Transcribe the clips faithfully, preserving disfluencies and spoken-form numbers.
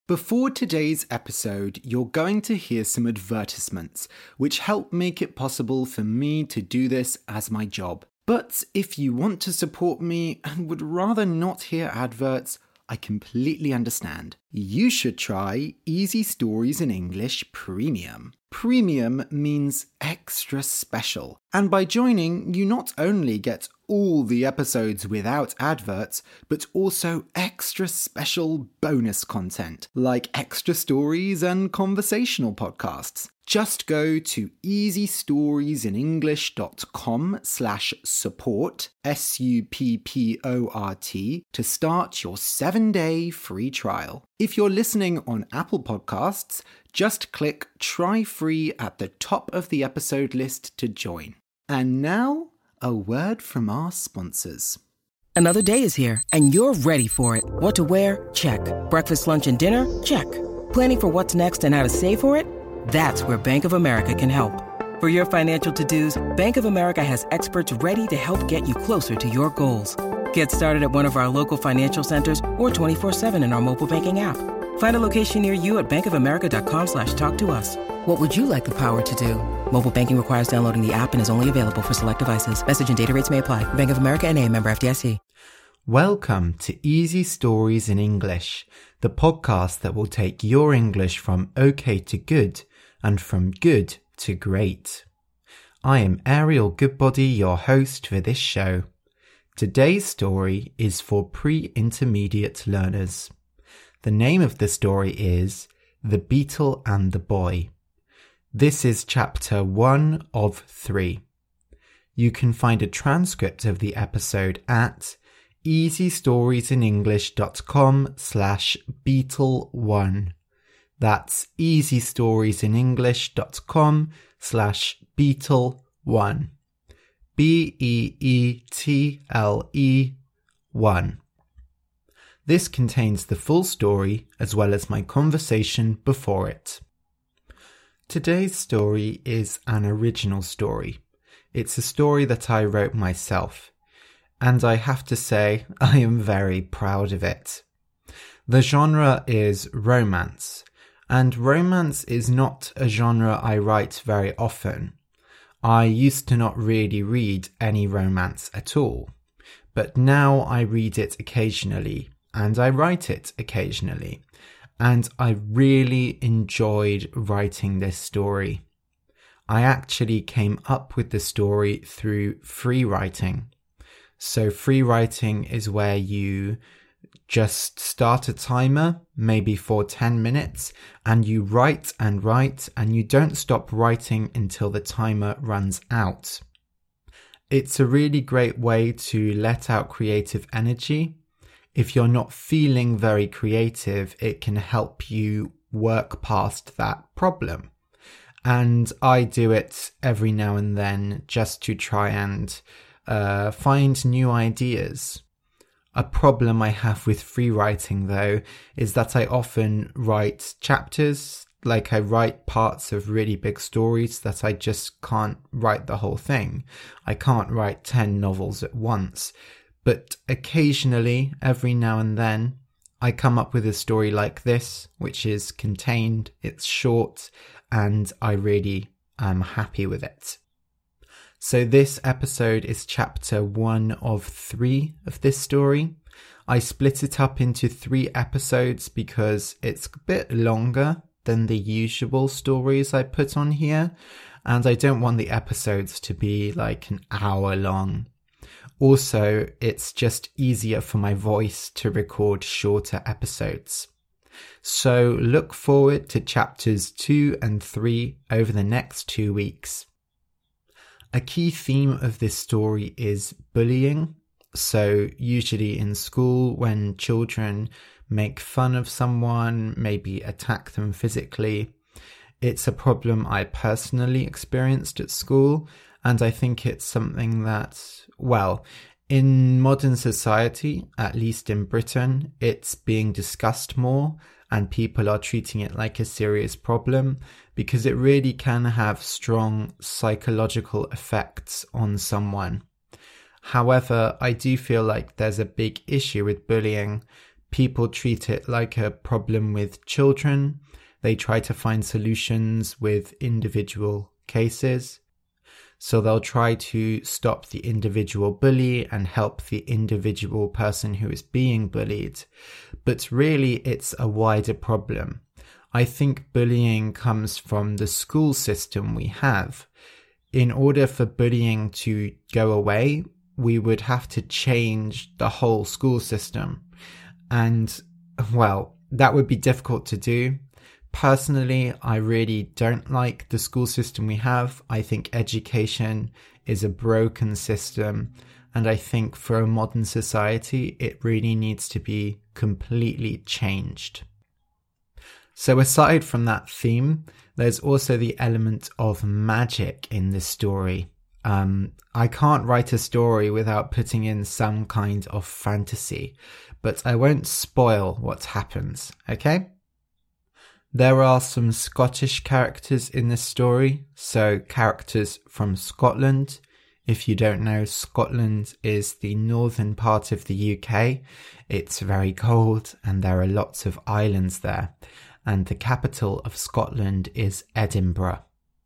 Before today's episode, you're going to hear some advertisements, which help make it possible for me to do this as my job. But if you want to support me and would rather not hear adverts, I completely understand. You should try Easy Stories in English Premium. Premium means extra special. And by joining, you not only get all the episodes without adverts, but also extra special bonus content, like extra stories and conversational podcasts. Just go to easystoriesinenglish.com slash support, S U P P O R T, to start your seven-day free trial. If you're listening on Apple Podcasts, just click Try Free at the top of the episode list to join. And now, a word from our sponsors. Another day is here, and you're ready for it. What to wear? Check. Breakfast, lunch, and dinner? Check. Planning for what's next and how to save for it? That's where Bank of America can help. For your financial to-dos, Bank of America has experts ready to help get you closer to your goals. Get started at one of our local financial centers or twenty-four seven in our mobile banking app. Find a location near you at bankofamerica.com slash talk to us. What would you like the power to do? Mobile banking requires downloading the app and is only available for select devices. Message and data rates may apply. Bank of America N A, member F D I C. Welcome to Easy Stories in English, the podcast that will take your English from okay to good and from good to great. I am Ariel Goodbody, your host for this show. Today's story is for pre-intermediate learners. The name of the story is The Beetle and the Boy. This is chapter one of three. You can find a transcript of the episode at easystoriesinenglish.com slash beetle one. That's easystoriesinenglish.com slash beetle one. B E E T L E one. This contains the full story as well as my conversation before it. Today's story is an original story. It's a story that I wrote myself, and I have to say I am very proud of it. The genre is romance, and romance is not a genre I write very often. I used to not really read any romance at all, but now I read it occasionally, and I write it occasionally, and I really enjoyed writing this story. I actually came up with the story through free writing. So free writing is where you just start a timer, maybe for ten minutes, and you write and write, and you don't stop writing until the timer runs out. It's a really great way to let out creative energy. If you're not feeling very creative, it can help you work past that problem. And I do it every now and then just to try and uh, find new ideas. A problem I have with free writing, though, is that I often write chapters, like I write parts of really big stories that I just can't write the whole thing. I can't write ten novels at once. But occasionally, every now and then, I come up with a story like this, which is contained, it's short, and I really am happy with it. So this episode is chapter one of three of this story. I split it up into three episodes because it's a bit longer than the usual stories I put on here, and I don't want the episodes to be like an hour long. Also, it's just easier for my voice to record shorter episodes. So look forward to chapters two and three over the next two weeks. A key theme of this story is bullying. So usually in school, when children make fun of someone, maybe attack them physically, it's a problem I personally experienced at school. And I think it's something that, well, in modern society, at least in Britain, it's being discussed more and people are treating it like a serious problem because it really can have strong psychological effects on someone. However, I do feel like there's a big issue with bullying People treat it like a problem with children. They try to find solutions with individual cases. So they'll try to stop the individual bully and help the individual person who is being bullied. But really, it's a wider problem. I think bullying comes from the school system we have. In order for bullying to go away, we would have to change the whole school system. And, well, that would be difficult to do. Personally, I really don't like the school system we have. I think education is a broken system, and I think for a modern society, it really needs to be completely changed. So aside from that theme, there's also the element of magic in this story. Um, I can't write a story without putting in some kind of fantasy, but I won't spoil what happens, okay? There are some Scottish characters in this story, so characters from Scotland. If you don't know, Scotland is the northern part of the U K. It's very cold and there are lots of islands there. And the capital of Scotland is Edinburgh.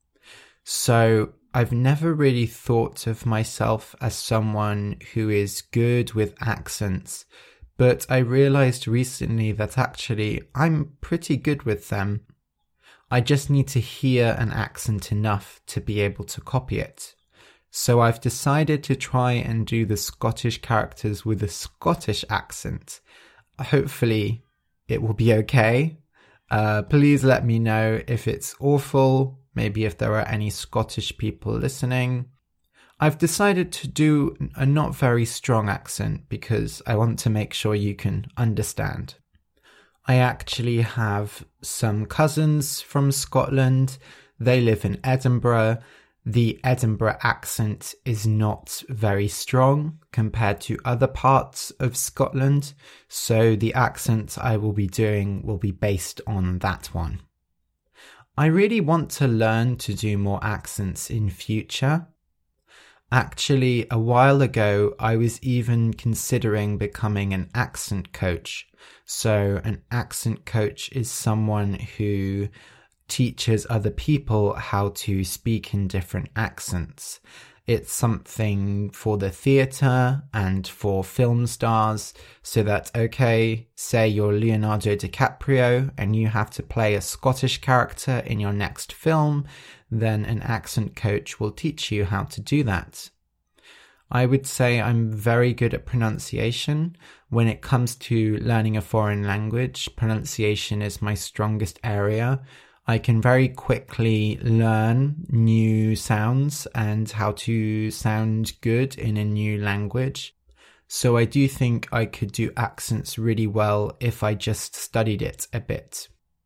So I've never really thought of myself as someone who is good with accents, but I realized recently that actually I'm pretty good with them. I just need to hear an accent enough to be able to copy it. So I've decided to try and do the Scottish characters with a Scottish accent. Hopefully it will be okay. Uh, please let me know if it's awful, maybe if there are any Scottish people listening. I've decided to do a not very strong accent because I want to make sure you can understand. I actually have some cousins from Scotland. They live in Edinburgh. The Edinburgh accent is not very strong compared to other parts of Scotland, so the accent I will be doing will be based on that one. I really want to learn to do more accents in future. Actually, a while ago, I was even considering becoming an accent coach. So an accent coach is someone who teaches other people how to speak in different accents. It's something for the theatre and for film stars, so that, okay, say you're Leonardo DiCaprio and you have to play a Scottish character in your next film, then an accent coach will teach you how to do that. I would say I'm very good at pronunciation. When it comes to learning a foreign language, pronunciation is my strongest area. I can very quickly learn new sounds and how to sound good in a new language. So I do think I could do accents really well if I just studied it a bit.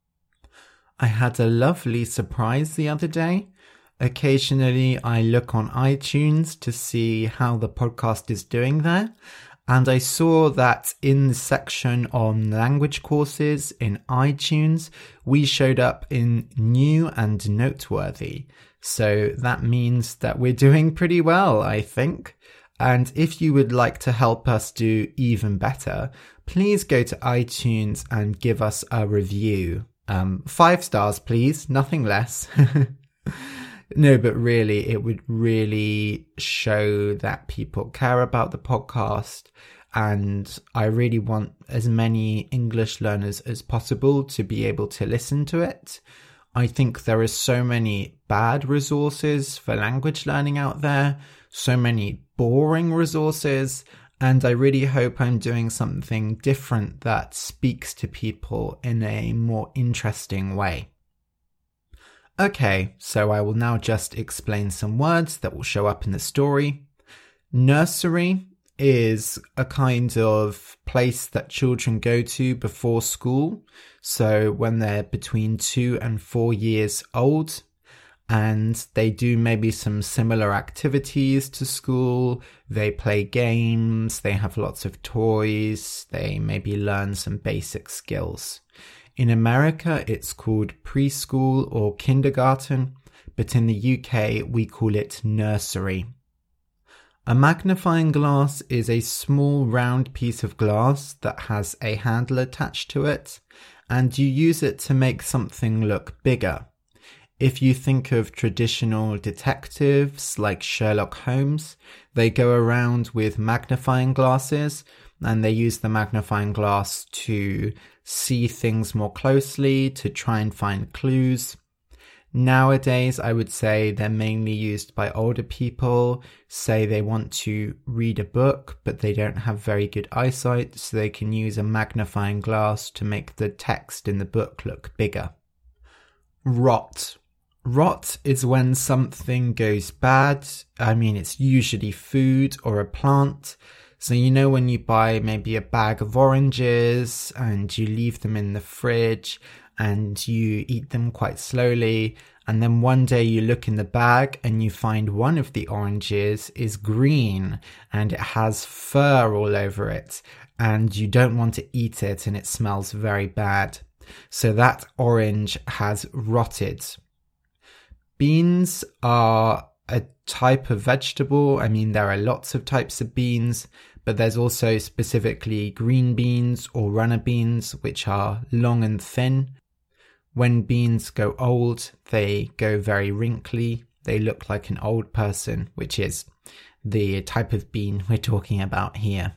I had a lovely surprise the other day. Occasionally I look on iTunes to see how the podcast is doing there. And I saw that in the section on language courses in iTunes, we showed up in new and noteworthy. So that means that we're doing pretty well, I think. And if you would like to help us do even better, please go to iTunes and give us a review. Um, five stars, please, nothing less. No, but really, it would really show that people care about the podcast, and I really want as many English learners as possible to be able to listen to it. I think there are so many bad resources for language learning out there, so many boring resources, and I really hope I'm doing something different that speaks to people in a more interesting way. Okay, so I will now just explain some words that will show up in the story. Nursery is a kind of place that children go to before school. So when they're between two and four years old, and they do maybe some similar activities to school. They play games, they have lots of toys, they maybe learn some basic skills. In America, it's called preschool or kindergarten, but in the U K, we call it nursery. A magnifying glass is a small round piece of glass that has a handle attached to it, and you use it to make something look bigger. If you think of traditional detectives like Sherlock Holmes, they go around with magnifying glasses and they use the magnifying glass to see things more closely, to try and find clues. Nowadays, I would say they're mainly used by older people, say they want to read a book, but they don't have very good eyesight, so they can use a magnifying glass to make the text in the book look bigger. Rot. Rot is when something goes bad. I mean, it's usually food or a plant. So you know when you buy maybe a bag of oranges and you leave them in the fridge and you eat them quite slowly, and then one day you look in the bag and you find one of the oranges is green and it has fur all over it, and you don't want to eat it and it smells very bad. So that orange has rotted. Beans are a type of vegetable. I mean, there are lots of types of beans, but there's also specifically green beans or runner beans, which are long and thin. When beans go old, they go very wrinkly. They look like an old person, which is the type of bean we're talking about here.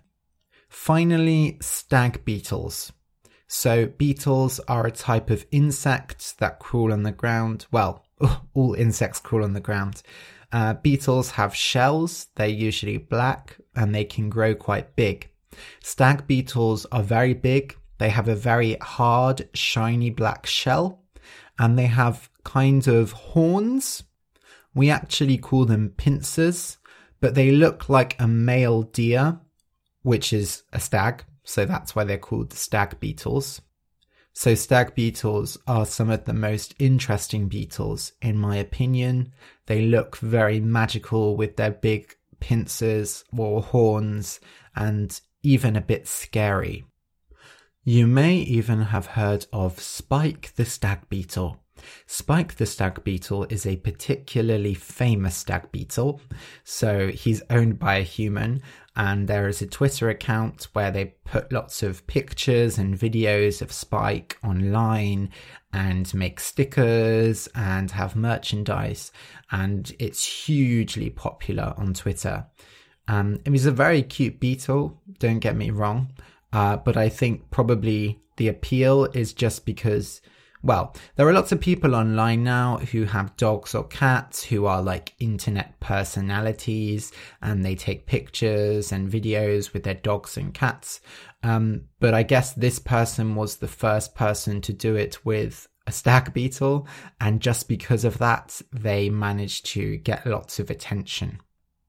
Finally, stag beetles. So beetles are a type of insect that crawl on the ground. Well, all insects crawl on the ground. Uh, beetles have shells. They're usually black and they can grow quite big. Stag beetles are very big. They have a very hard, shiny black shell, and they have kind of horns. We actually call them pincers, but they look like a male deer, which is a stag, so that's why they're called stag beetles. So stag beetles are some of the most interesting beetles, in my opinion. They look very magical with their big pincers or horns, and even a bit scary. You may even have heard of Spike the stag beetle. Spike the stag beetle is a particularly famous stag beetle. So he's owned by a human, and there is a Twitter account where they put lots of pictures and videos of Spike online and make stickers and have merchandise, and it's hugely popular on Twitter. Um, it was a very cute beetle, don't get me wrong. Uh, but I think probably the appeal is just because, well, there are lots of people online now who have dogs or cats who are like internet personalities, and they take pictures and videos with their dogs and cats. Um, but I guess this person was the first person to do it with a stag beetle, and just because of that, they managed to get lots of attention.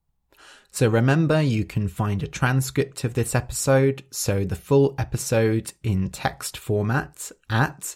So remember, you can find a transcript of this episode, so the full episode in text format at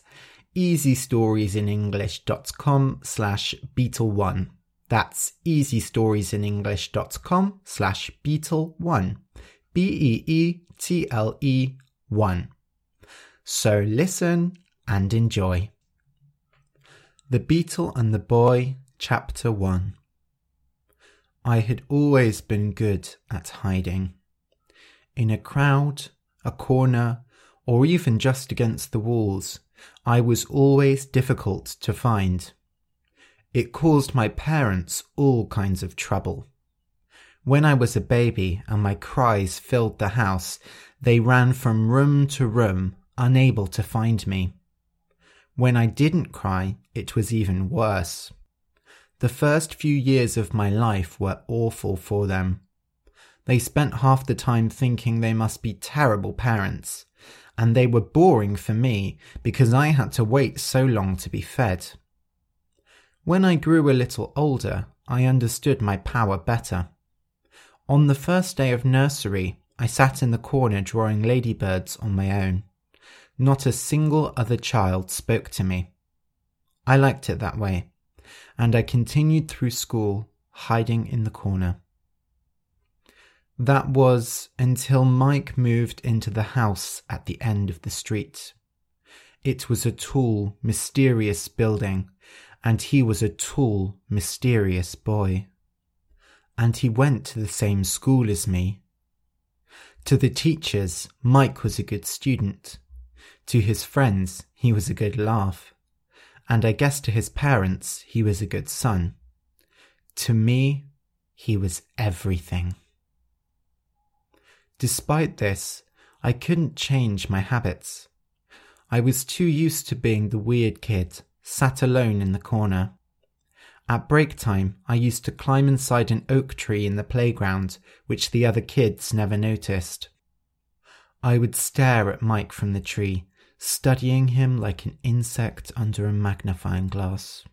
easystoriesinenglish.com slash beetle1. That's easystoriesinenglish.com slash beetle1. B E E T L E one. So listen and enjoy. The Beetle and the Boy, Chapter one. I had always been good at hiding. In a crowd, a corner, or even just against the walls, I was always difficult to find. It caused my parents all kinds of trouble. When I was a baby and my cries filled the house, they ran from room to room, unable to find me. When I didn't cry, it was even worse. The first few years of my life were awful for them. They spent half the time thinking they must be terrible parents, and they were boring for me because I had to wait so long to be fed. When I grew a little older, I understood my power better. On the first day of nursery, I sat in the corner drawing ladybirds on my own. Not a single other child spoke to me. I liked it that way, and I continued through school, hiding in the corner. That was until Mike moved into the house at the end of the street. It was a tall, mysterious building, and he was a tall, mysterious boy. and he went to the same school as me. To the teachers, Mike was a good student. To his friends, he was a good laugh. And I guess to his parents, he was a good son. To me, he was everything. Despite this, I couldn't change my habits. I was too used to being the weird kid, sat alone in the corner. At break time, I used to climb inside an oak tree in the playground, which the other kids never noticed. I would stare at Mike from the tree, studying him like an insect under a magnifying glass.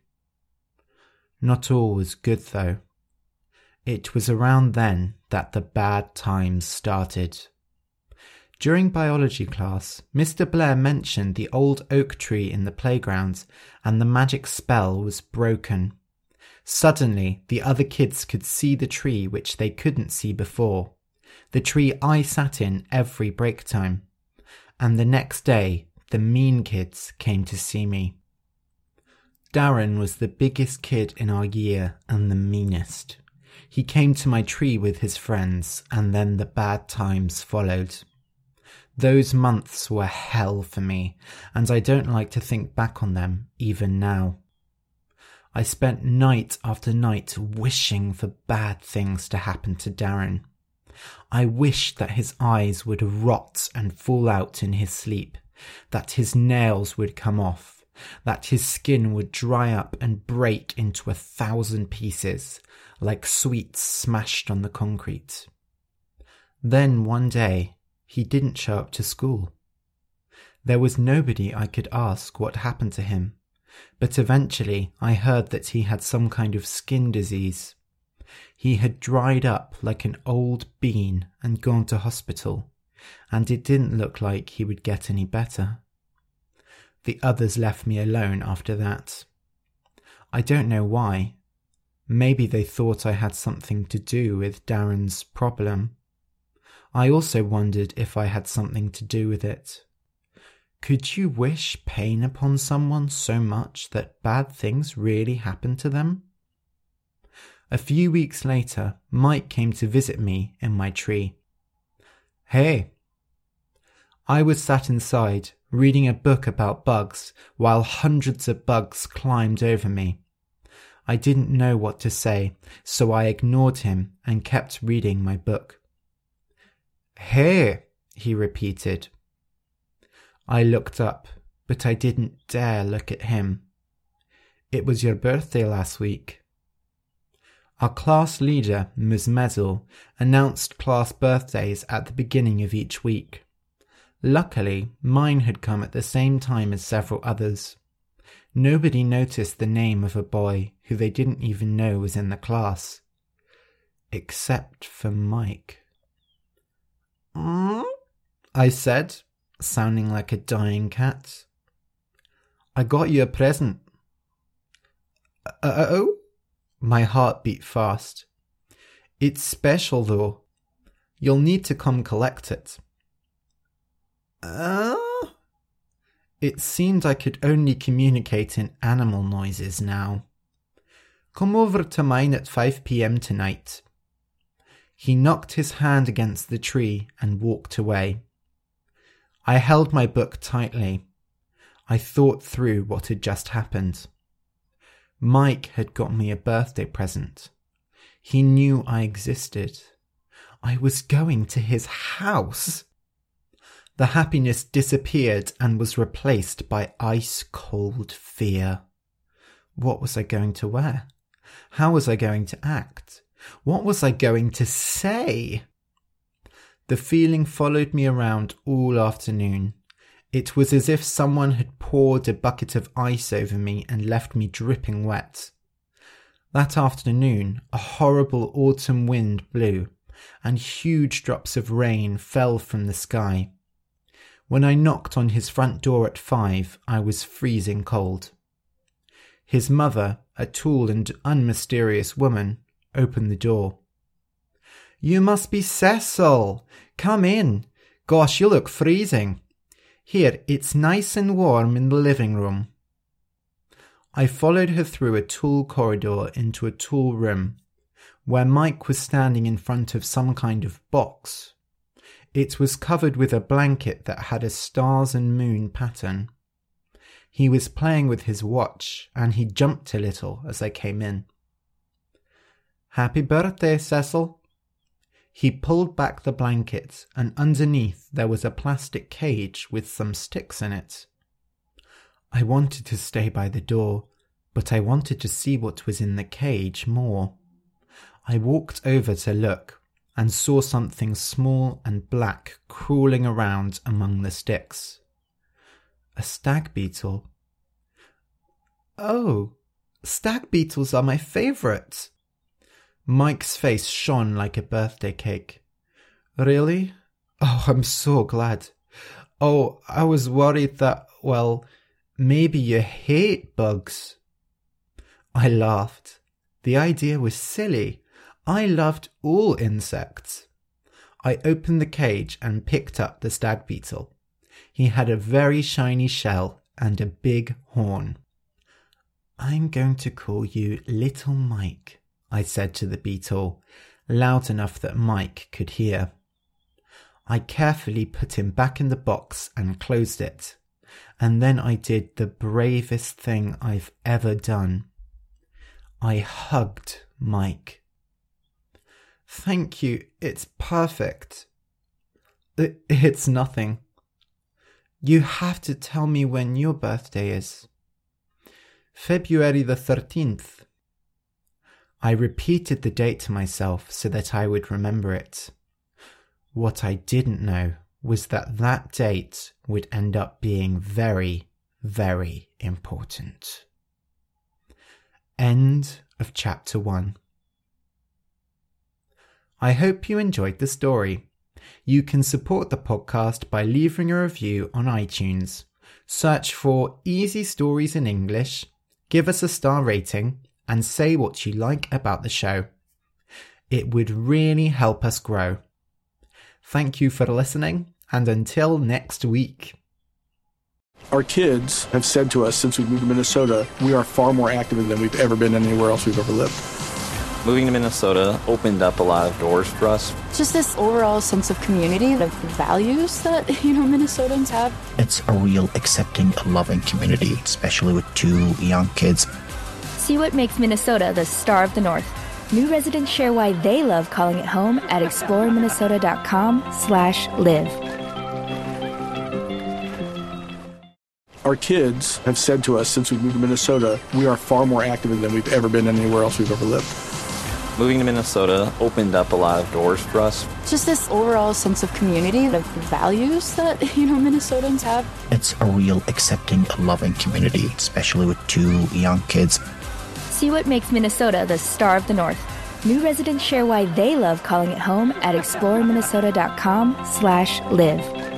Not all was good, though. It was around then that the bad times started. During biology class, Mister Blair mentioned the old oak tree in the playground, and the magic spell was broken. Suddenly, the other kids could see the tree which they couldn't see before, the tree I sat in every break time. And the next day, the mean kids came to see me. Darren was the biggest kid in our year and the meanest. He came to my tree with his friends, and then the bad times followed. Those months were hell for me, and I don't like to think back on them even now. I spent night after night wishing for bad things to happen to Darren. I wished that his eyes would rot and fall out in his sleep, that his nails would come off, that his skin would dry up and break into a thousand pieces, like sweets smashed on the concrete. Then one day, he didn't show up to school. There was nobody I could ask what happened to him, but eventually I heard that he had some kind of skin disease. He had dried up like an old bean and gone to hospital, and it didn't look like he would get any better. The others left me alone after that. I don't know why. Maybe they thought I had something to do with Darren's problem. I also wondered if I had something to do with it. Could you wish pain upon someone so much that bad things really happen to them? A few weeks later, Mike came to visit me in my tree. Hey! I was sat inside, reading a book about bugs, while hundreds of bugs climbed over me. I didn't know what to say, so I ignored him and kept reading my book. Hey! He repeated. I looked up, but I didn't dare look at him. It was your birthday last week. Our class leader, Miz Mezzle, announced class birthdays at the beginning of each week. Luckily, mine had come at the same time as several others. Nobody noticed the name of a boy who they didn't even know was in the class. Except for Mike. Mm? I said, sounding like a dying cat. I got you a present. Uh-oh? My heart beat fast. It's special, though. You'll need to come collect it. Uh? It seemed I could only communicate in animal noises now. Come over to mine at five p.m. tonight. He knocked his hand against the tree and walked away. I held my book tightly. I thought through what had just happened. Mike had got me a birthday present. He knew I existed. I was going to his house. The happiness disappeared and was replaced by ice-cold fear. What was I going to wear? How was I going to act? What was I going to say? The feeling followed me around all afternoon. It was as if someone had poured a bucket of ice over me and left me dripping wet. That afternoon, a horrible autumn wind blew, and huge drops of rain fell from the sky. When I knocked on his front door at five, I was freezing cold. His mother, a tall and unmysterious woman, opened the door. You must be Cecil. Come in. Gosh, you look freezing. Here, it's nice and warm in the living room. I followed her through a tall corridor into a tall room. where Mike was standing in front of some kind of box. It was covered with a blanket that had a stars and moon pattern. He was playing with his watch, and he jumped a little as I came in. "Happy birthday, Cecil." He pulled back the blanket, and underneath there was a plastic cage with some sticks in it. I wanted to stay by the door, but I wanted to see what was in the cage more. I walked over to look and saw something small and black crawling around among the sticks. A stag beetle. "Oh, stag beetles are my favourite." Mike's face shone like a birthday cake. "Really? Oh, I'm so glad. Oh, I was worried that, well, maybe you hate bugs." I laughed. The idea was silly. I loved all insects. I opened the cage and picked up the stag beetle. He had a very shiny shell and a big horn. "I'm going to call you Little Mike," I said to the beetle, loud enough that Mike could hear. I carefully put him back in the box and closed it, and then I did the bravest thing I've ever done. I hugged Mike. "Thank you, it's perfect." It, it's nothing. You have to tell me when your birthday is. February the thirteenth. I repeated the date to myself so that I would remember it. What I didn't know was that that date would end up being very, very important. End of chapter one. I hope you enjoyed the story. You can support the podcast by leaving a review on iTunes. Search for Easy Stories in English, give us a star rating, and say what you like about the show. It would really help us grow. Thank you for listening, and until next week. Our kids have said to us since we moved to Minnesota, we are far more active than we've ever been anywhere else we've ever lived. Moving to Minnesota opened up a lot of doors for us. Just this overall sense of community, of values that, you know, Minnesotans have. It's a real accepting, loving community, especially with two young kids. See what makes Minnesota the star of the North. New residents share why they love calling it home at exploreminnesota.com slash live. Our kids have said to us since we moved to Minnesota, we are far more active than we've ever been anywhere else we've ever lived. Moving to Minnesota opened up a lot of doors for us. Just this overall sense of community, of values that, you know, Minnesotans have. It's a real accepting, loving community, especially with two young kids. See what makes Minnesota the star of the North. New residents share why they love calling it home at exploreminnesota.com slash live.